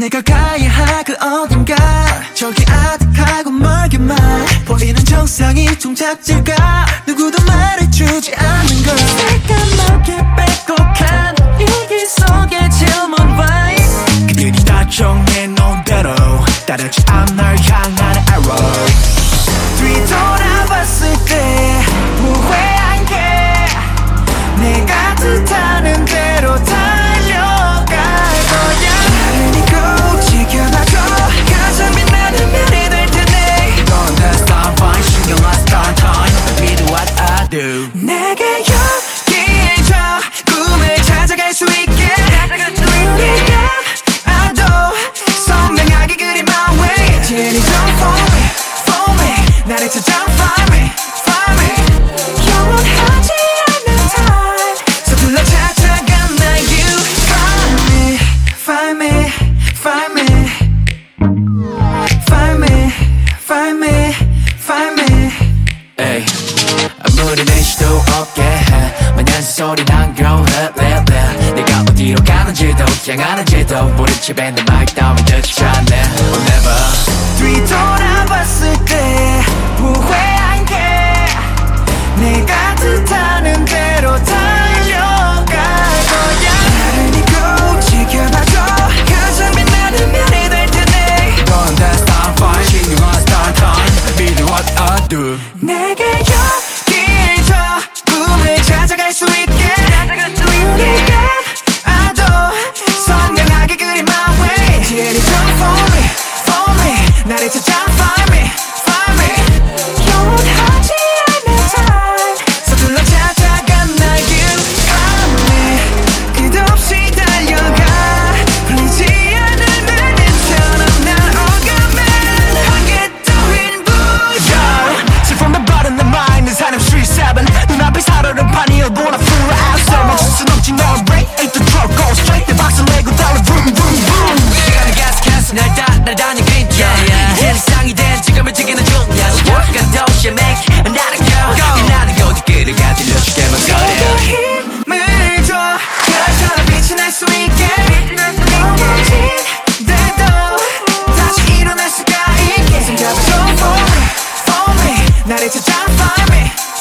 내가 가야 할 그 어딘가 저기 아득하고 멀게만 보이는 정상이 종착지가 누구도 말해주지 않는 걸 새까맣게 빼곡한 일기 속에 질문 vibe 그들이 다 정해놓은 대로 따르지 않는 널 향한 arrow 뒤돌아봤을 때 후회한 게 내가 뜻하는 대로 달려갈 거야 나를 잊고 지켜봐줘 가장 빛나는 별이 될 테네 넌 다 star fine 신경 안 star time Be what I do 내게 여기에서 꿈을 찾아갈 수 있게 우리가 아도 선명하게 그린 my way 제리 don't fall me 나를 찾아 find me 영원하지 않는 time 서둘러 찾아간 나 you find me Ay, 아무리 내쉬도 없게 해 마냥 소리 난 grow up 내가 어디로 가는지도 향하는지도 모른 채 뱉는 말 따윈 듣지 않네 oh, never 뒤돌아봤을 때 후회한 게 내가 뜻하는 대로 달려갈 거야 나를 잊고 지켜봐줘 가장 빛나는 별이 될 테네 넌 다 star fine 신경 안 star time Be what I do 내게 여기에서 꿈을 찾아갈 수 있게 우리가 아도 선명하게 그린 my way 제리 don't fall me 나를 찾아 find me 영원하지 않는 time 서둘러 찾아간 나 you find me 끝없이 달려가 풀리지 않을 눈처럼 날 오가면 하게 떠인 부여 슬픔에 바른 내 마인드 사람 street 7 눈앞에 살아는 판이어 보나 full outside 멈출 순 없지 no break ain't the truck go straight 내 박수 내고 달려 vroom vroom vroom 시간이 계속해서 날 따라다니 그림 이제 세상이 된 지금을 즐기는 중이야 시작한 도시에 make 나를 go 나는 어디를 가 들려줄게 목소리 힘을 줘 별처럼 빛이 날 수 있게 넘어진데도 다시 일어날 수가 있게 손잡아줘 for me 나를 찾아 find me